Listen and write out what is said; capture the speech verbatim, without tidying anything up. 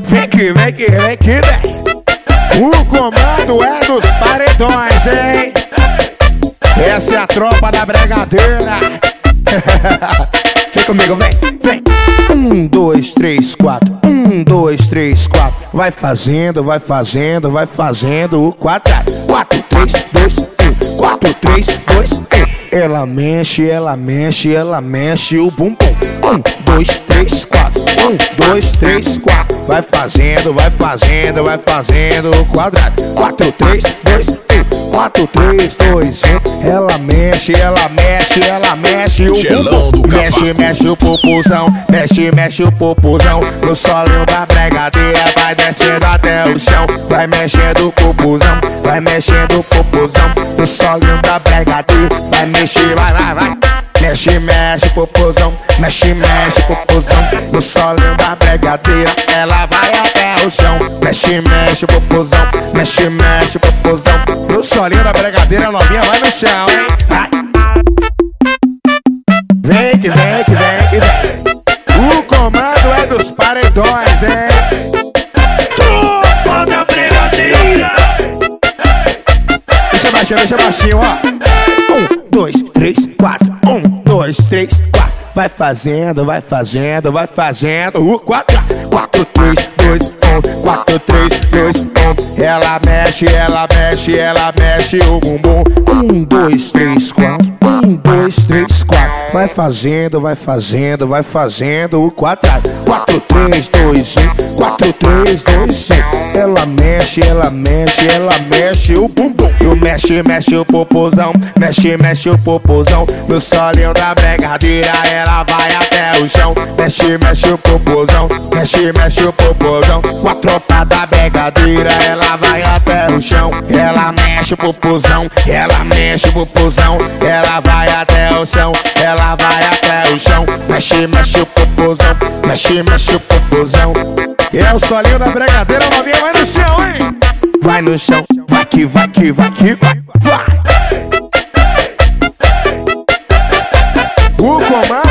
Vem aqui, vem aqui, vem aqui, vem. O comando é dos paredões, hein? Essa é a tropa da bregadeira. Vem comigo, vem, vem. Um, dois, três, quatro. Um, dois, três, quatro. Vai fazendo, vai fazendo, vai fazendo o quadrado. Quatro, três, dois, um. Quatro, três, dois, um. Ela mexe, ela mexe, ela mexe o bumbum. Um, dois, três, quatro. Um, dois, três, quatro. Vai fazendo, vai fazendo, vai fazendo o quadrado. Quatro, três, dois, um. Quatro, três, dois, um. Ela mexe, ela mexe, ela mexe o bumbum. Mexe, mexe o popozão, mexe, mexe o popozão. No solinho da bregadeira vai descendo até o chão. Vai mexendo o popozão, vai mexendo o popozão. No solinho da bregadeira vai mexer, vai, vai, vai. Mexe, mexe, popozão, mexe, mexe, popozão. No solinho da bregadeira, ela vai até o chão. Mexe, mexe, popozão, mexe, mexe, popozão. No solinho da bregadeira, a novinha vai no chão, hein? Vai. Vem que vem, que vem, que vem. O comando é dos paredões, hein? Tropa da bregadeira. Deixa baixinho, deixa baixinho, ó. Um, dois, três, quatro. Um, dois, três, quatro. Vai fazendo, vai fazendo, vai fazendo o quadrado. Quatro, três, dois, um. Quatro, três, dois, um. Ela mexe, ela mexe, ela mexe o bumbum. Um, dois, três, quatro. Um, dois, três, quatro. Vai fazendo, vai fazendo, vai fazendo o quadrado. Quatro, três, dois, um. Quatro, três, dois, um. Ela mexe, ela mexe, ela mexe o bumbum. Eu mexe, mexe o popozão, mexe, mexe o popozão. No solinho da bregadeira ela vai até o chão. Mexe, mexe o popozão, mexe, mexe o popozão. Com a tropa da bregadeira ela vai até o chão. Ela mexe o popozão, ela mexe o popozão. Ela vai até o chão, ela vai até o chão. Mexe, mexe o popozão, mexe, mexe o popozão. É o solinho da bregadeira, a novinha vai no chão, hein? Vai no chão, vai que vai que vai que vai, vai. O comando